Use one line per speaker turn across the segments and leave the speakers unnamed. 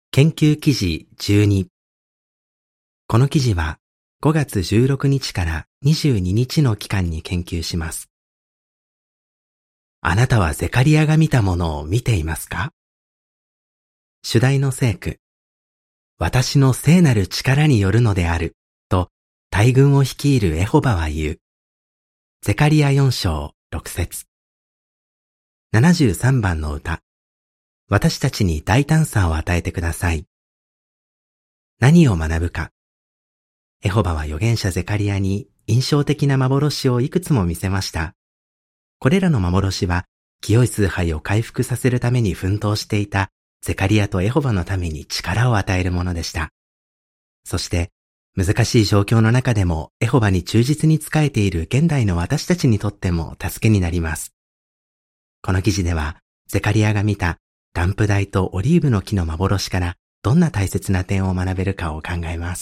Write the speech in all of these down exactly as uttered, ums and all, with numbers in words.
研究記事じゅうに。この記事はごがつじゅうろくにちからにじゅうににちの期間に研究します。あなたはゼカリアが見たものを見ていますか？主題の聖句、私の聖なる力によるのであると大軍を率いるエホバは言う。ゼカリアよんしょうろくせつ。ななじゅうさんばんの歌、私たちに大胆さを与えてください。何を学ぶか。エホバは預言者ゼカリアに印象的な幻をいくつも見せました。これらの幻は清い崇拝を回復させるために奮闘していたゼカリアとエホバのために力を与えるものでした。そして難しい状況の中でもエホバに忠実に仕えている現代の私たちにとっても助けになります。この記事ではゼカリアが見たランプ台とオリーブの木の幻からどんな大切な点を学べるかを考えます。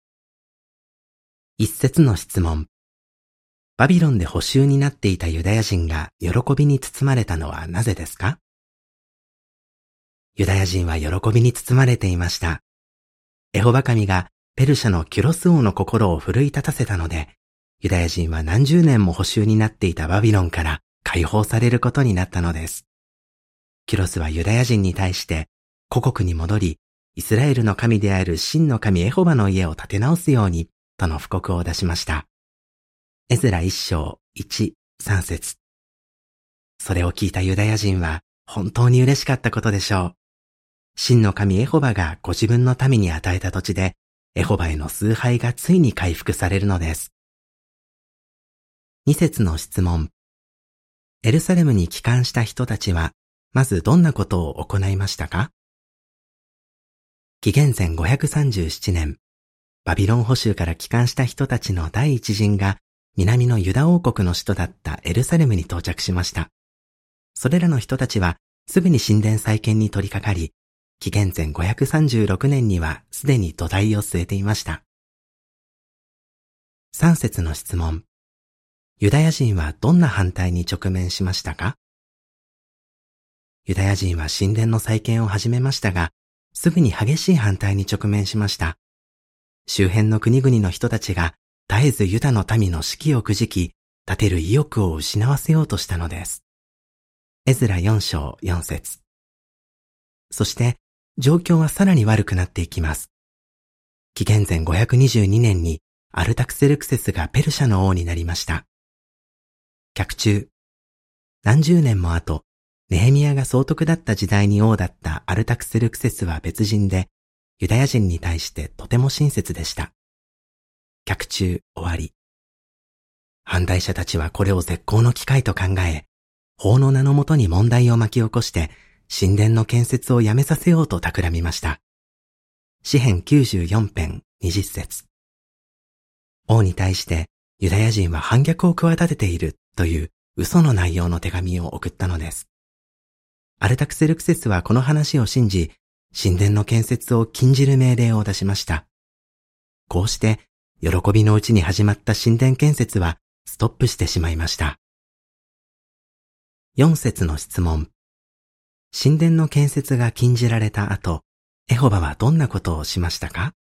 一節の質問。バビロンで捕囚になっていたユダヤ人が喜びに包まれたのはなぜですか？ユダヤ人は喜びに包まれていました。エホバ神がペルシャのキュロス王の心を奮い立たせたので、ユダヤ人は何十年も捕囚になっていたバビロンから解放されることになったのです。キュロスはユダヤ人に対して故国に戻り、イスラエルの神である真の神エホバの家を建て直すようにとの布告を出しました。エズラいっしょういち、さんせつ。それを聞いたユダヤ人は本当に嬉しかったことでしょう。真の神エホバがご自分の民に与えた土地で、エホバへの崇拝がついに回復されるのです。に節の質問。エルサレムに帰還した人たちは、まずどんなことを行いましたか？紀元前ごひゃくさんじゅうななねん、バビロン捕囚から帰還した人たちの第一陣が南のユダ王国の首都だったエルサレムに到着しました。それらの人たちはすぐに神殿再建に取り掛かり、紀元前ごひゃくさんじゅうろくねんにはすでに土台を据えていました。さん節の質問。ユダヤ人はどんな反対に直面しましたか？ユダヤ人は神殿の再建を始めましたが、すぐに激しい反対に直面しました。周辺の国々の人たちが絶えずユダの民の士気をくじき、立てる意欲を失わせようとしたのです。エズラよんしょうよんせつ。そして状況はさらに悪くなっていきます。紀元前ごひゃくにじゅうにねんにアルタクセルクセスがペルシャの王になりました。脚注。何十年も後、ネヘミヤが総督だった時代に王だったアルタクセルクセスは別人で、ユダヤ人に対してとても親切でした。脚注終わり。反対者たちはこれを絶好の機会と考え、法の名のもとに問題を巻き起こして、神殿の建設をやめさせようと企みました。詩編きゅうじゅうよんぺんにじゅっせつ。王に対してユダヤ人は反逆を企てているという嘘の内容の手紙を送ったのです。アルタクセルクセスはこの話を信じ、神殿の建設を禁じる命令を出しました。こうして、喜びのうちに始まった神殿建設はストップしてしまいました。よん節の質問。神殿の建設が禁じられた後、エホバはどんなことをしましたか？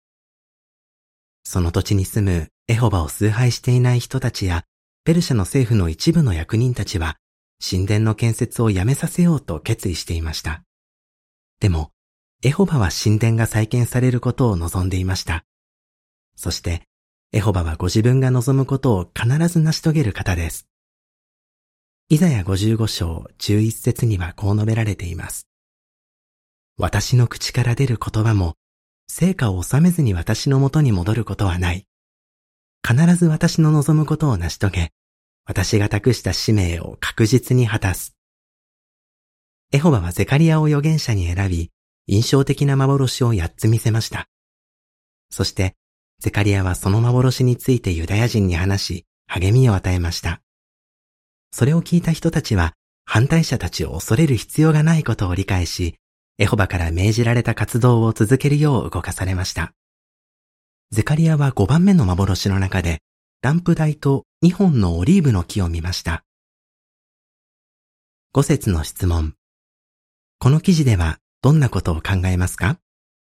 その土地に住むエホバを崇拝していない人たちや、ペルシャの政府の一部の役人たちは、神殿の建設をやめさせようと決意していました。でも、エホバは神殿が再建されることを望んでいました。そして、エホバはご自分が望むことを必ず成し遂げる方です。イザヤごじゅうごしょうじゅういっせつにはこう述べられています。私の口から出る言葉も、成果を収めずに私のもとに戻ることはない。必ず私の望むことを成し遂げ、私が託した使命を確実に果たす。エホバはゼカリアを預言者に選び、印象的な幻をやっつ見せました。そして、ゼカリアはその幻についてユダヤ人に話し、励みを与えました。それを聞いた人たちは、反対者たちを恐れる必要がないことを理解し、エホバから命じられた活動を続けるよう動かされました。ゼカリアはごばんめの幻の中で、ランプ台とにほんのオリーブの木を見ました。ご節の質問。この記事では、 どんなことを考えますか？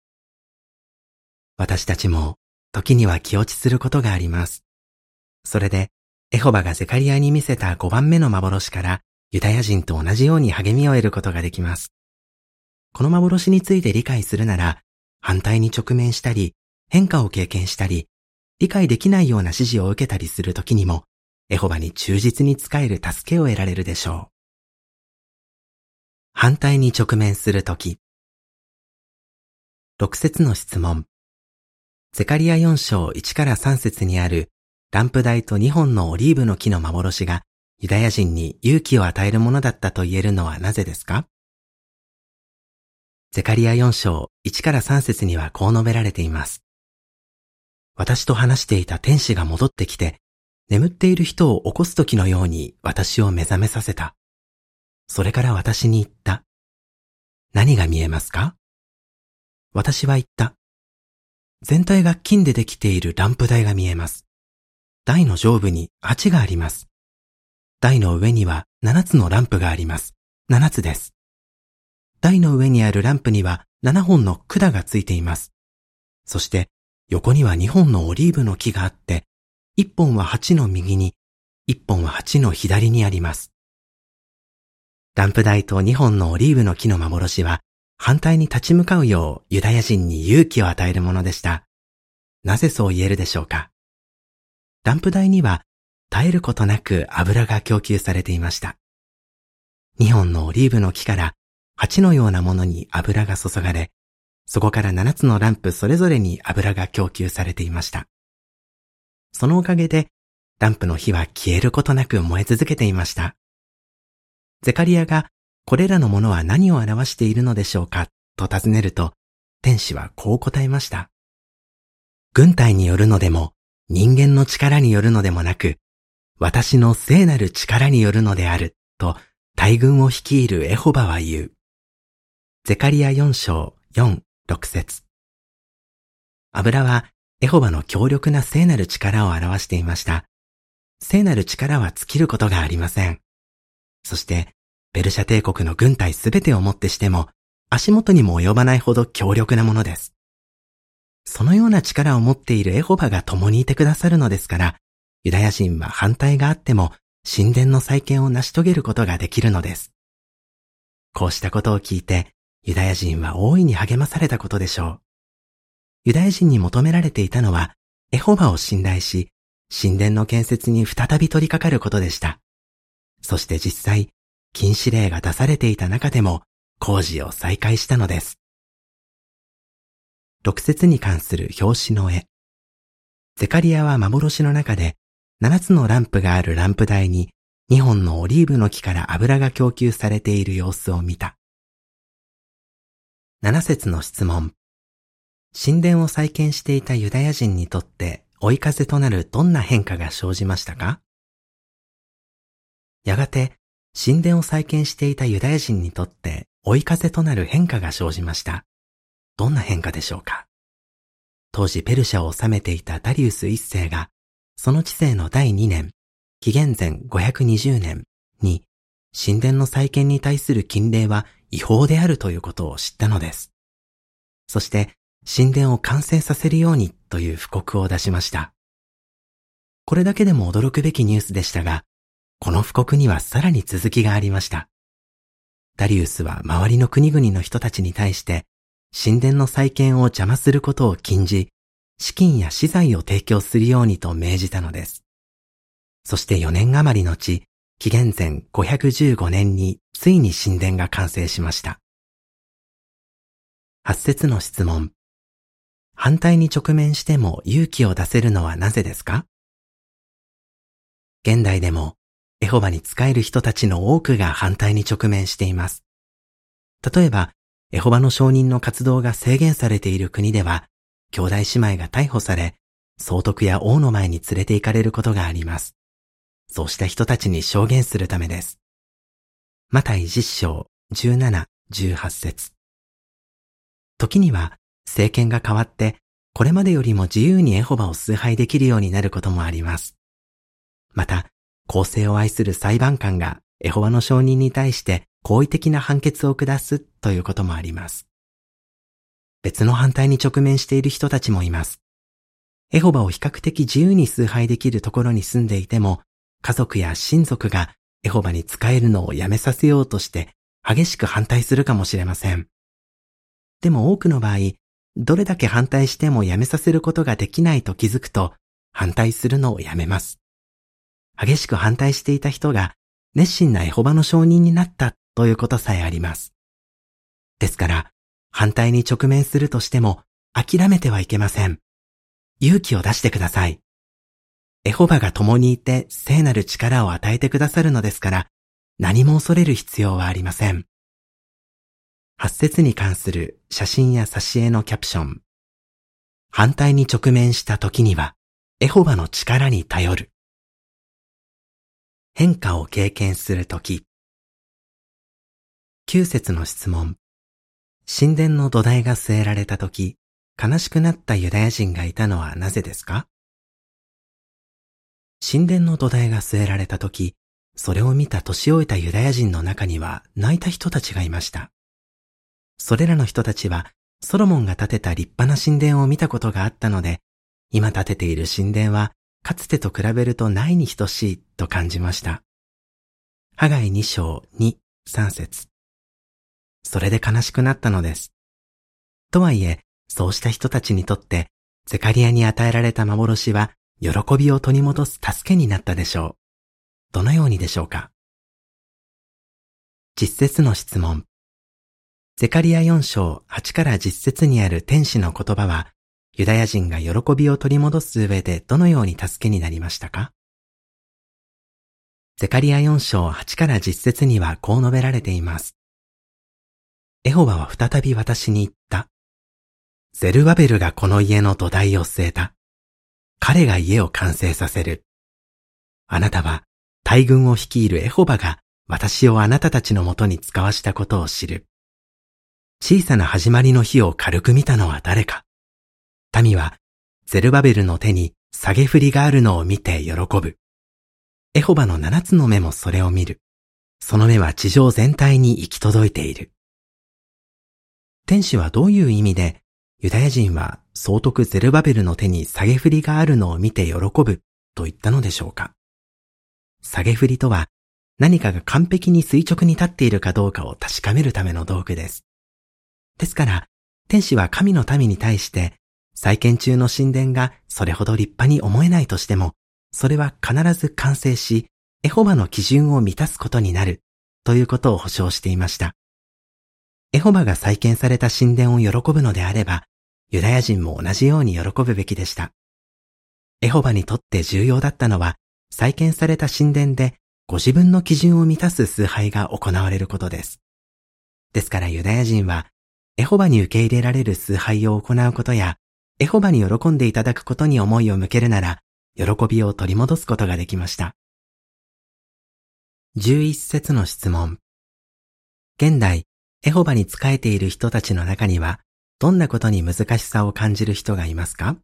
私たちも時には気落ちすることがあります。それで、エホバがゼカリアに見せたごばんめの幻からユダヤ人と同じように励みを得ることができます。この幻について理解するなら、反対に直面したり、変化を経験したり、理解できないような指示を受けたりするときにも、エホバに忠実に仕える助けを得られるでしょう。反対に直面するとき。ろく節の質問。ゼカリアよん章いちからさん節にあるランプ台とにほんのオリーブの木の幻がユダヤ人に勇気を与えるものだったと言えるのはなぜですか？ゼカリアよん章いちからさん節にはこう述べられています。私と話していた天使が戻ってきて、眠っている人を起こす時のように私を目覚めさせた。それから私に言った。何が見えますか？私は言った。全体が金でできているランプ台が見えます。台の上部に鉢があります。台の上にはななつのランプがあります。ななつです。台の上にあるランプにはななほんの管がついています。そして横にはにほんのオリーブの木があって、いっぽんは鉢の右に、いっぽんは鉢の左にあります。ランプ台とにほんのオリーブの木の幻は、反対に立ち向かうようユダヤ人に勇気を与えるものでした。なぜそう言えるでしょうか？ランプ台には絶えることなく油が供給されていました。にほんのオリーブの木から鉢のようなものに油が注がれ、そこからななつのランプそれぞれに油が供給されていました。そのおかげでランプの火は消えることなく燃え続けていました。ゼカリアがこれらのものは何を表しているのでしょうかと尋ねると、天使はこう答えました。軍隊によるのでも、人間の力によるのでもなく、私の聖なる力によるのである、と大軍を率いるエホバは言う。ゼカリアよん章よん、ろく節。油はエホバの強力な聖なる力を表していました。聖なる力は尽きることがありません。そして、ペルシャ帝国の軍隊すべてをもってしても、足元にも及ばないほど強力なものです。そのような力を持っているエホバが共にいてくださるのですから、ユダヤ人は反対があっても、神殿の再建を成し遂げることができるのです。こうしたことを聞いて、ユダヤ人は大いに励まされたことでしょう。ユダヤ人に求められていたのは、エホバを信頼し、神殿の建設に再び取り掛かることでした。そして実際、禁止令が出されていた中でも工事を再開したのです。ろく節に関する表紙の絵。ゼカリアは幻の中でななつのランプがあるランプ台ににほんのオリーブの木から油が供給されている様子を見た。なな節の質問。神殿を再建していたユダヤ人にとって追い風となるどんな変化が生じましたか？やがて神殿を再建していたユダヤ人にとって追い風となる変化が生じました。どんな変化でしょうか？当時ペルシャを治めていたダリウス一世が、その治世のだいにねん、紀元前ごひゃくにじゅうねんに神殿の再建に対する禁令は違法であるということを知ったのです。そして神殿を完成させるようにという布告を出しました。これだけでも驚くべきニュースでしたが、この布告にはさらに続きがありました。ダリウスは周りの国々の人たちに対して、神殿の再建を邪魔することを禁じ、資金や資材を提供するようにと命じたのです。そしてよねん余り後、紀元前ごひゃくじゅうごねんについに神殿が完成しました。はち節の質問。反対に直面しても勇気を出せるのはなぜですか？現代でも、エホバに仕える人たちの多くが反対に直面しています。例えば、エホバの証人の活動が制限されている国では、兄弟姉妹が逮捕され、総督や王の前に連れて行かれることがあります。そうした人たちに証言するためです。マタイじゅっ章じゅうなな、じゅうはち節。時には、政権が変わって、これまでよりも自由にエホバを崇拝できるようになることもあります。また、公正を愛する裁判官がエホバの証人に対して好意的な判決を下すということもあります。 別の反対に直面している人たちもいます。エホバを比較的自由に崇拝できるところに住んでいても、家族や親族がエホバに仕えるのをやめさせようとして激しく反対するかもしれません。でも多くの場合、どれだけ反対してもやめさせることができないと気づくと、反対するのをやめます。激しく反対していた人が熱心なエホバの証人になったということさえあります。ですから、反対に直面するとしても諦めてはいけません。勇気を出してください。エホバが共にいて聖なる力を与えてくださるのですから、何も恐れる必要はありません。はち節に関する写真や挿絵のキャプション。反対に直面した時には、エホバの力に頼る。変化を経験するとき。きゅう節の質問。神殿の土台が据えられたとき、悲しくなったユダヤ人がいたのはなぜですか？神殿の土台が据えられたとき、それを見た年老いたユダヤ人の中には泣いた人たちがいました。それらの人たちはソロモンが建てた立派な神殿を見たことがあったので、今建てている神殿はかつてと比べるとないに等しいと感じました。ハガイに章に、さん節。それで悲しくなったのです。とはいえ、そうした人たちにとって、ゼカリアに与えられた幻は、喜びを取り戻す助けになったでしょう。どのようにでしょうか？実節の質問。ゼカリアよん章はちからじゅっ節にある天使の言葉は、ユダヤ人が喜びを取り戻す上でどのように助けになりましたか？ゼカリアよん章はちからじゅっ節にはこう述べられています。エホバは再び私に言った。ゼルバベルがこの家の土台を据えた。彼が家を完成させる。あなたは大軍を率いるエホバが私をあなたたちのもとに使わしたことを知る。小さな始まりの日を軽く見たのは誰か。民はゼルバベルの手に下げ振りがあるのを見て喜ぶ。エホバの七つの目もそれを見る。その目は地上全体に行き届いている。天使はどういう意味で、ユダヤ人は総督ゼルバベルの手に下げ振りがあるのを見て喜ぶと言ったのでしょうか。下げ振りとは何かが完璧に垂直に立っているかどうかを確かめるための道具です。ですから、天使は神の民に対して、再建中の神殿がそれほど立派に思えないとしても、それは必ず完成し、エホバの基準を満たすことになるということを保証していました。エホバが再建された神殿を喜ぶのであれば、ユダヤ人も同じように喜ぶべきでした。エホバにとって重要だったのは、再建された神殿でご自分の基準を満たす崇拝が行われることです。ですからユダヤ人は、エホバに受け入れられる崇拝を行うことや、エホバに喜んでいただくことに思いを向けるなら、喜びを取り戻すことができました。じゅういち節の質問。現代、エホバに仕えている人たちの中には、どんなことに難しさを感じる人がいますか？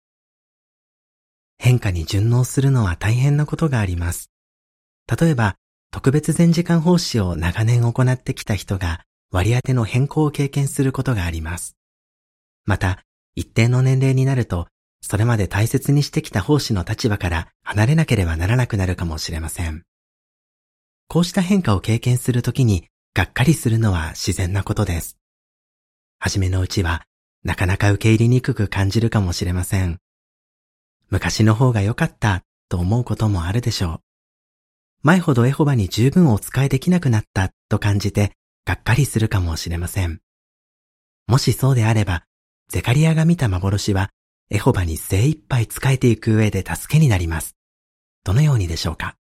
変化に順応するのは大変なことがあります。例えば、特別全時間奉仕を長年行ってきた人が割り当ての変更を経験することがあります。また、一定の年齢になると、それまで大切にしてきた奉仕の立場から離れなければならなくなるかもしれません。こうした変化を経験するときに、がっかりするのは自然なことです。はじめのうちは、なかなか受け入れにくく感じるかもしれません。昔の方が良かったと思うこともあるでしょう。前ほどエホバに十分お仕えできなくなったと感じて、がっかりするかもしれません。もしそうであれば、ゼカリアが見た幻は、エホバに精一杯仕えていく上で助けになります。どのようにでしょうか？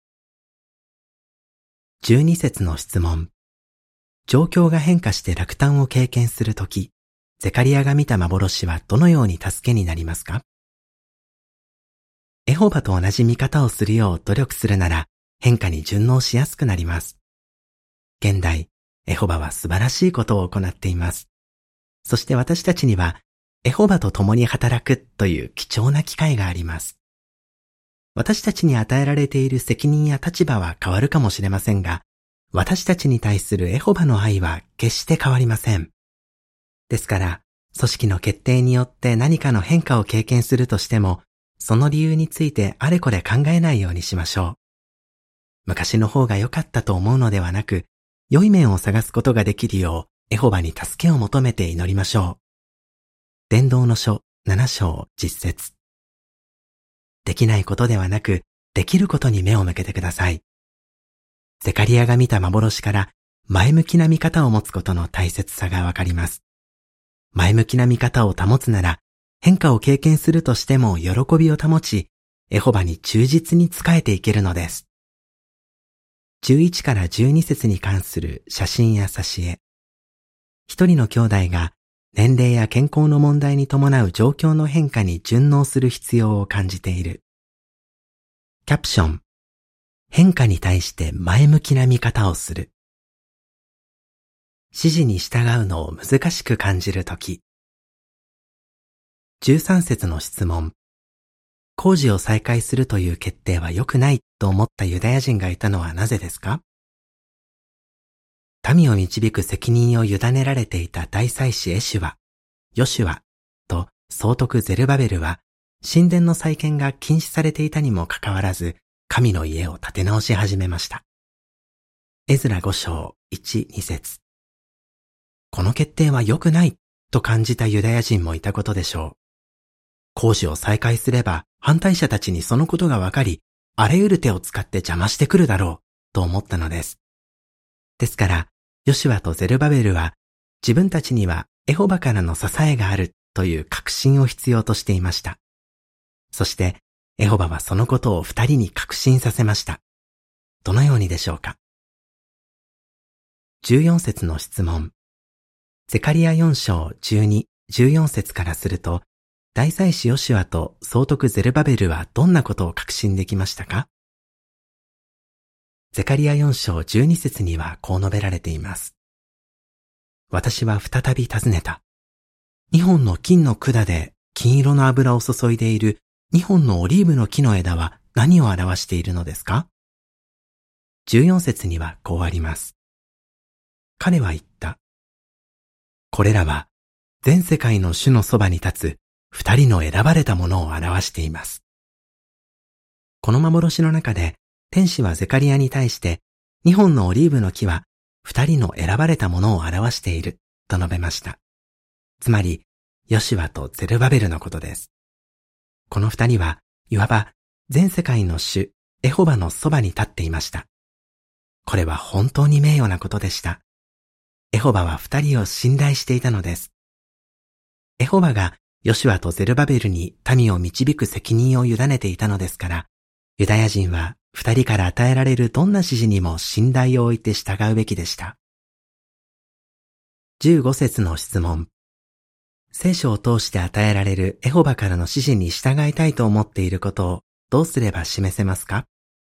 じゅうに節の質問。状況が変化して落胆を経験するとき、ゼカリアが見た幻はどのように助けになりますか？エホバと同じ見方をするよう努力するなら、変化に順応しやすくなります。現代、エホバは素晴らしいことを行っています。そして私たちには、エホバと共に働くという貴重な機会があります。私たちに与えられている責任や立場は変わるかもしれませんが、私たちに対するエホバの愛は決して変わりません。ですから、 組織の決定によって何かの変化を経験するとしても、その理由についてあれこれ考えないようにしましょう。昔の方が良かったと思うのではなく、良い面を探すことができるよう、エホバに助けを求めて祈りましょう。伝道の書なな章実節。できないことではなく、できることに目を向けてください。ゼカリアが見た幻から前向きな見方を持つことの大切さがわかります。前向きな見方を保つなら、変化を経験するとしても喜びを保ち、エホバに忠実に仕えていけるのです。じゅういちからじゅうに節に関する写真や挿絵。一人の兄弟が年齢や健康の問題に伴う状況の変化に順応する必要を感じている。キャプション。変化に対して前向きな見方をする。指示に従うのを難しく感じるとき。じゅうさん節の質問。工事を再開するという決定は良くないと思ったユダヤ人がいたのはなぜですか？民を導く責任を委ねられていた大祭司エシュア、ヨシュアと総督ゼルバベルは神殿の再建が禁止されていたにもかかわらず神の家を建て直し始めました。エズラご章いち、に節。この決定は良くないと感じたユダヤ人もいたことでしょう。工事を再開すれば反対者たちにそのことがわかり、あらゆる手を使って邪魔してくるだろうと思ったのです。ですから、ヨシュアとゼルバベルは自分たちにはエホバからの支えがあるという確信を必要としていました。そしてエホバはそのことを二人に確信させました。どのようにでしょうか？じゅうよん節の質問。ゼカリアよん章じゅうに、じゅうよん節からすると、大祭司ヨシュアと総督ゼルバベルはどんなことを確信できましたか？ゼカリアよん章じゅうに節にはこう述べられています。私は再び尋ねた。二本の金の管で金色の油を注いでいる二本のオリーブの木の枝は何を表しているのですか？じゅうよん節にはこうあります。彼は言った。これらは全世界の主のそばに立つ二人の選ばれたものを表しています。この幻の中で天使はゼカリアに対して二本のオリーブの木は二人の選ばれたものを表していると述べました。つまり、ヨシュアとゼルバベルのことです。この二人はいわば全世界の主エホバのそばに立っていました。これは本当に名誉なことでした。エホバは二人を信頼していたのです。エホバがヨシュアとゼルバベルに民を導く責任を委ねていたのですから、ユダヤ人は二人から与えられるどんな指示にも信頼を置いて従うべきでした。じゅうご節の質問。聖書を通して与えられるエホバからの指示に従いたいと思っていることをどうすれば示せますか？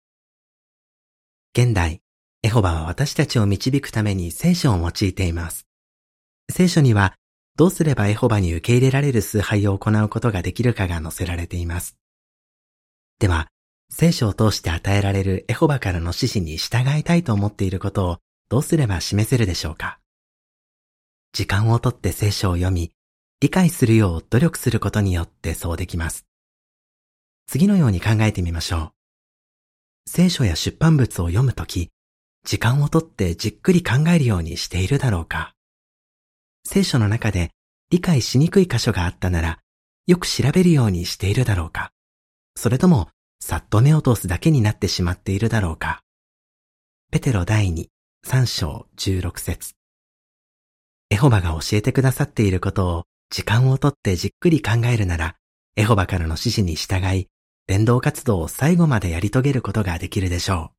現代、エホバは私たちを導くために聖書を用いています。聖書にはどうすればエホバに受け入れられる崇拝を行うことができるかが載せられています。では、聖書を通して与えられるエホバからの指示に従いたいと思っていることをどうすれば示せるでしょうか？時間をとって聖書を読み、理解するよう努力することによってそうできます。次のように考えてみましょう。聖書や出版物を読むとき、時間をとってじっくり考えるようにしているだろうか？聖書の中で理解しにくい箇所があったなら、よく調べるようにしているだろうか？それとも、さっと目を通すだけになってしまっているだろうか？ペテロ第二、三章十六節。エホバが教えてくださっていることを時間をとってじっくり考えるなら、エホバからの指示に従い、伝道活動を最後までやり遂げることができるでしょう。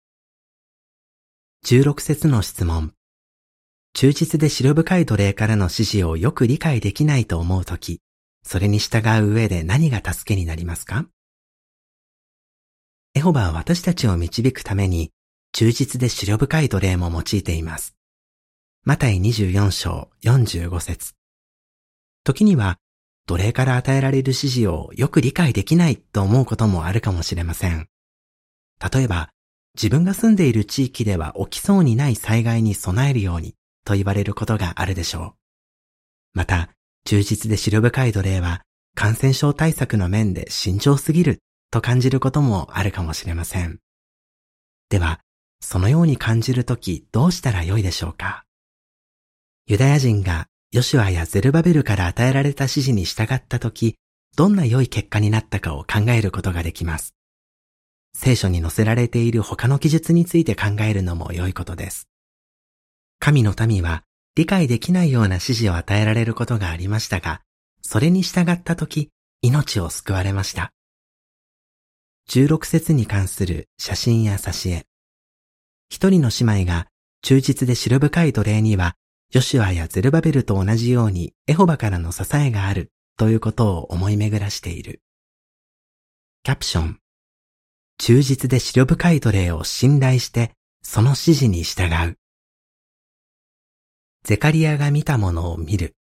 十六節の質問。忠実で思慮深い奴隷からの指示をよく理解できないと思うとき、それに従う上で何が助けになりますか？エホバは私たちを導くために、忠実で思慮深い奴隷も用いています。マタイにじゅうよん章よんじゅうご節。時には、奴隷から与えられる指示をよく理解できないと思うこともあるかもしれません。例えば、自分が住んでいる地域では起きそうにない災害に備えるようにと言われることがあるでしょう。また、 忠実で思慮深い奴隷は感染症対策の面で慎重すぎると感じることもあるかもしれません。では、そのように感じるときどうしたらよいでしょうか。ユダヤ人がヨシュアやゼルバベルから与えられた指示に従ったとき、どんな良い結果になったかを考えることができます。聖書に載せられている他の記述について考えるのも良いことです。神の民は理解できないような指示を与えられることがありましたが、それに従ったとき、命を救われました。じゅうろく節に関する写真や挿絵。一人の姉妹が忠実で思慮深い奴隷には、ヨシュアやゼルバベルと同じようにエホバからの支えがあるということを思い巡らしている。キャプション。忠実で思慮深い奴隷を信頼してその指示に従う。ゼカリアが見たものを見る。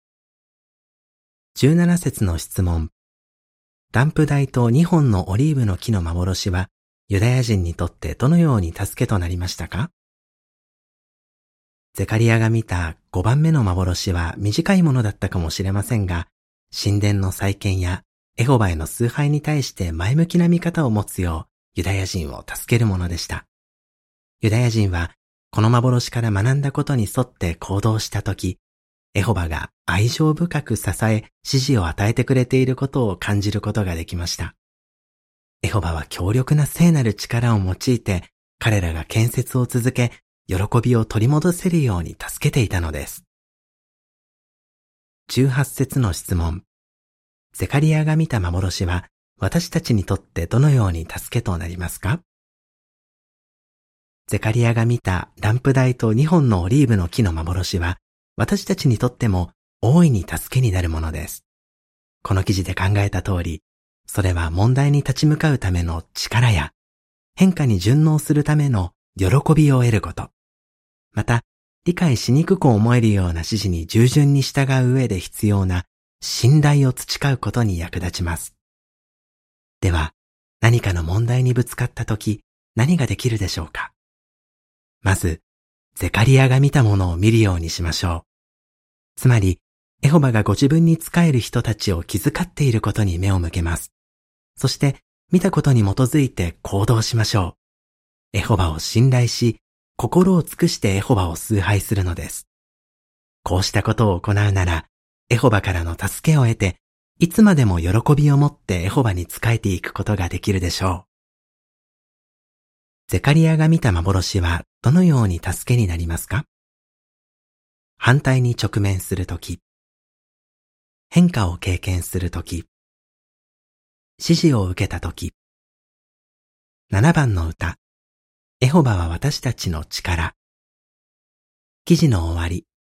じゅうなな節の質問。ランプ台とにほんのオリーブの木の幻はユダヤ人にとってどのように助けとなりましたか？ゼカリアが見たごばんめの幻は短いものだったかもしれませんが、神殿の再建やエホバへの崇拝に対して前向きな見方を持つようユダヤ人を助けるものでした。ユダヤ人はこの幻から学んだことに沿って行動したとき、エホバが愛情深く支え、指示を与えてくれていることを感じることができました。エホバは強力な聖なる力を用いて、彼らが建設を続け、喜びを取り戻せるように助けていたのです。じゅうはち節の質問。ゼカリアが見た幻は、私たちにとってどのように助けとなりますか？ゼカリアが見たランプ台とにほんのオリーブの木の幻は、私たちにとっても大いに助けになるものです。この記事で考えた通り、それは問題に立ち向かうための力や変化に順応するための喜びを得ること。また、理解しにくく思えるような指示に従順に従う上で必要な信頼を培うことに役立ちます。では、何かの問題にぶつかったとき、何ができるでしょうか？まず、ゼカリアが見たものを見るようにしましょう。つまり、エホバがご自分に仕える人たちを気遣っていることに目を向けます。そして、見たことに基づいて行動しましょう。エホバを信頼し、心を尽くしてエホバを崇拝するのです。こうしたことを行うなら、エホバからの助けを得て、いつまでも喜びを持ってエホバに仕えていくことができるでしょう。ゼカリアが見た幻はどのように助けになりますか？反対に直面するとき、変化を経験するとき、指示を受けたとき。ななばんの歌、エホバは私たちの力。記事の終わり。